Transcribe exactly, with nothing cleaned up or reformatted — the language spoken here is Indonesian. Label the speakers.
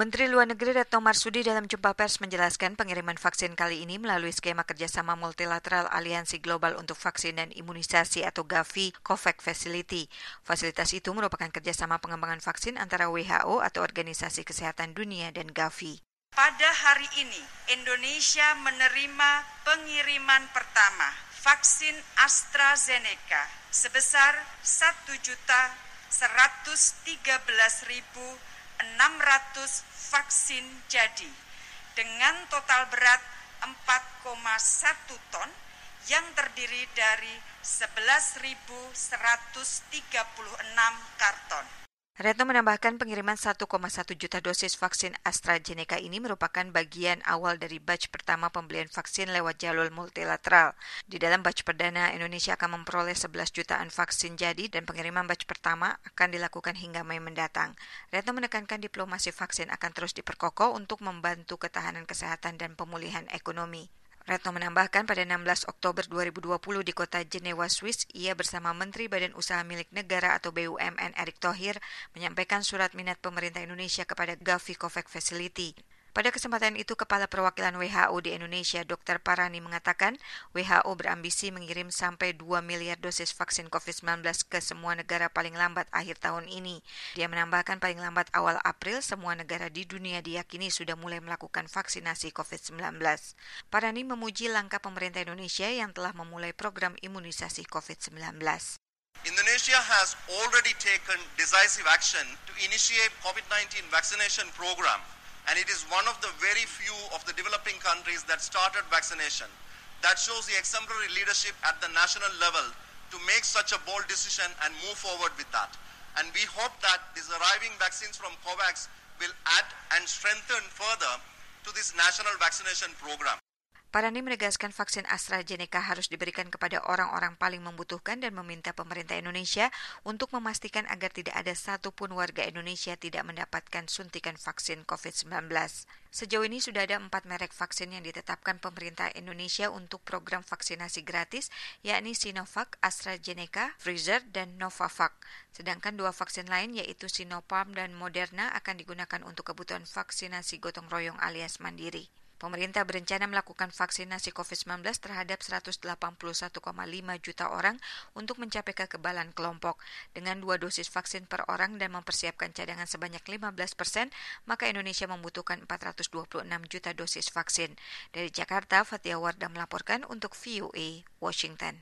Speaker 1: Menteri Luar Negeri Retno Marsudi dalam jumpa pers menjelaskan pengiriman vaksin kali ini melalui skema kerjasama multilateral Aliansi Global untuk Vaksin dan Imunisasi atau Gavi COVAX Facility. Fasilitas itu merupakan kerjasama pengembangan vaksin antara W H O atau Organisasi Kesehatan Dunia dan Gavi.
Speaker 2: Pada hari ini, Indonesia menerima pengiriman pertama vaksin AstraZeneca sebesar satu juta seratus tiga belas ribu enam ratus vaksin jadi dengan total berat empat koma satu ton yang terdiri dari sebelas ribu seratus tiga puluh enam karton.
Speaker 1: Retno menambahkan pengiriman satu koma satu juta dosis vaksin AstraZeneca ini merupakan bagian awal dari batch pertama pembelian vaksin lewat jalur multilateral. Di dalam batch perdana, Indonesia akan memperoleh sebelas jutaan vaksin jadi dan pengiriman batch pertama akan dilakukan hingga Mei mendatang. Retno menekankan diplomasi vaksin akan terus diperkokoh untuk membantu ketahanan kesehatan dan pemulihan ekonomi. Retno menambahkan pada enam belas Oktober dua ribu dua puluh di kota Jenewa, Swiss, ia bersama Menteri Badan Usaha Milik Negara atau B U M N Erick Thohir menyampaikan surat minat pemerintah Indonesia kepada Gavi COVAX Facility. Pada kesempatan itu, Kepala Perwakilan W H O di Indonesia, Doktor Parani, mengatakan W H O berambisi mengirim sampai dua miliar dosis vaksin covid sembilan belas ke semua negara paling lambat akhir tahun ini. Dia menambahkan paling lambat awal April, semua negara di dunia diyakini sudah mulai melakukan vaksinasi covid sembilan belas. Parani memuji langkah pemerintah Indonesia yang telah memulai program imunisasi covid sembilan belas.
Speaker 3: Indonesia has already taken decisive action to initiate covid nineteen vaccination program. And it is one of the very few of the developing countries that started vaccination. That shows the exemplary leadership at the national level to make such a bold decision and move forward with that. And we hope that these arriving vaccines from COVAX will add and strengthen further to this national vaccination program.
Speaker 1: Parani menegaskan vaksin AstraZeneca harus diberikan kepada orang-orang paling membutuhkan dan meminta pemerintah Indonesia untuk memastikan agar tidak ada satupun warga Indonesia tidak mendapatkan suntikan vaksin covid sembilan belas. Sejauh ini sudah ada empat merek vaksin yang ditetapkan pemerintah Indonesia untuk program vaksinasi gratis, yakni Sinovac, AstraZeneca, Pfizer, dan Novavax. Sedangkan dua vaksin lain yaitu Sinopharm dan Moderna akan digunakan untuk kebutuhan vaksinasi gotong royong alias mandiri. Pemerintah berencana melakukan vaksinasi covid sembilan belas terhadap seratus delapan puluh satu koma lima juta orang untuk mencapai kekebalan kelompok. Dengan dua dosis vaksin per orang dan mempersiapkan cadangan sebanyak lima belas persen, maka Indonesia membutuhkan empat ratus dua puluh enam juta dosis vaksin. Dari Jakarta, Fathia Wardah melaporkan untuk V O A Washington.